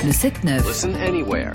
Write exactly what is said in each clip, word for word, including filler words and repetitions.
Le sept neuf. Listen anywhere.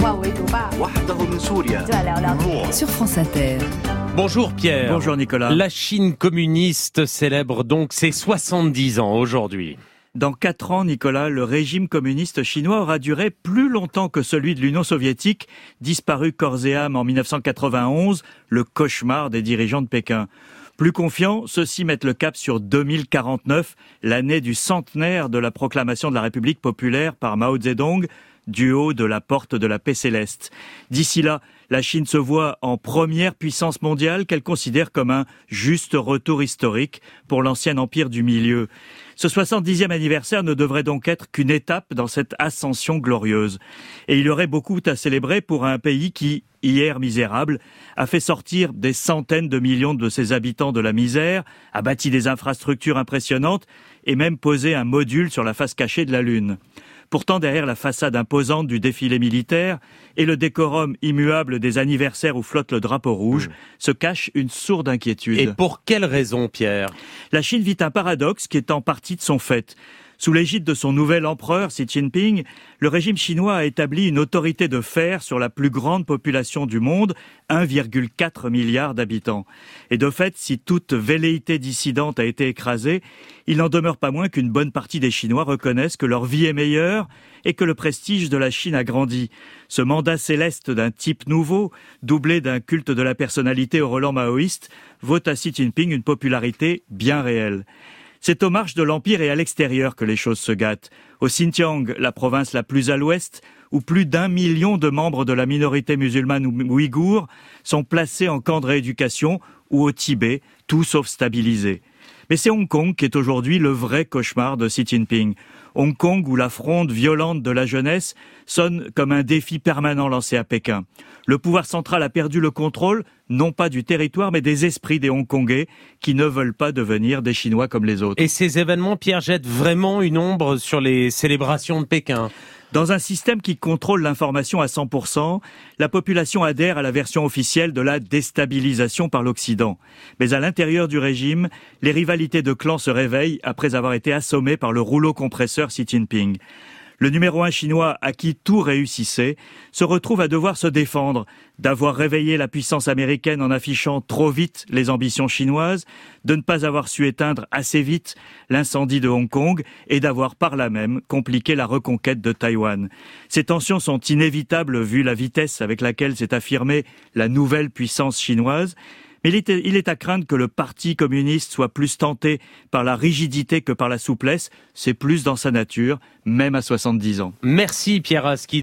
Sur France Inter. Bonjour Pierre. Bonjour Nicolas. La Chine communiste célèbre donc ses soixante-dix ans aujourd'hui. Dans quatre ans, Nicolas, le régime communiste chinois aura duré plus longtemps que celui de l'Union soviétique, disparu corps et âme en dix-neuf cent quatre-vingt-onze, le cauchemar des dirigeants de Pékin. Plus confiants, ceux-ci mettent le cap sur deux mille quarante-neuf, l'année du centenaire de la proclamation de la République populaire par Mao Zedong, du haut de la porte de la paix céleste. D'ici là, la Chine se voit en première puissance mondiale qu'elle considère comme un juste retour historique pour l'ancien empire du milieu. Ce soixante-dixième anniversaire ne devrait donc être qu'une étape dans cette ascension glorieuse. Et il y aurait beaucoup à célébrer pour un pays qui, hier misérable, a fait sortir des centaines de millions de ses habitants de la misère, a bâti des infrastructures impressionnantes et même posé un module sur la face cachée de la Lune. Pourtant, derrière la façade imposante du défilé militaire et le décorum immuable des anniversaires où flotte le drapeau rouge, mmh. se cache une sourde inquiétude. Et pour quelle raison, Pierre ? La Chine vit un paradoxe qui est en partie de son fait. Sous l'égide de son nouvel empereur, Xi Jinping, le régime chinois a établi une autorité de fer sur la plus grande population du monde, un virgule quatre milliard d'habitants. Et de fait, si toute velléité dissidente a été écrasée, il n'en demeure pas moins qu'une bonne partie des Chinois reconnaissent que leur vie est meilleure et que le prestige de la Chine a grandi. Ce mandat céleste d'un type nouveau, doublé d'un culte de la personnalité au relent maoïste, vaut à Xi Jinping une popularité bien réelle. C'est aux marges de l'Empire et à l'extérieur que les choses se gâtent. Au Xinjiang, la province la plus à l'ouest, où plus d'un million de membres de la minorité musulmane ouïghour sont placés en camp de rééducation, ou au Tibet, tout sauf stabilisé. Mais c'est Hong Kong qui est aujourd'hui le vrai cauchemar de Xi Jinping. Hong Kong où la fronde violente de la jeunesse sonne comme un défi permanent lancé à Pékin. Le pouvoir central a perdu le contrôle, non pas du territoire, mais des esprits des Hongkongais qui ne veulent pas devenir des Chinois comme les autres. Et ces événements, Pierre, jettent vraiment une ombre sur les célébrations de Pékin ? Dans un système qui contrôle l'information à cent pour cent, la population adhère à la version officielle de la déstabilisation par l'Occident. Mais à l'intérieur du régime, les rivalités de clans se réveillent après avoir été assommées par le rouleau compresseur Xi Jinping. Le numéro un chinois à qui tout réussissait se retrouve à devoir se défendre, d'avoir réveillé la puissance américaine en affichant trop vite les ambitions chinoises, de ne pas avoir su éteindre assez vite l'incendie de Hong Kong et d'avoir par là même compliqué la reconquête de Taïwan. Ces tensions sont inévitables vu la vitesse avec laquelle s'est affirmée la nouvelle puissance chinoise. Mais il est à craindre que le parti communiste soit plus tenté par la rigidité que par la souplesse. C'est plus dans sa nature, même à soixante-dix ans. Merci Pierre Aski.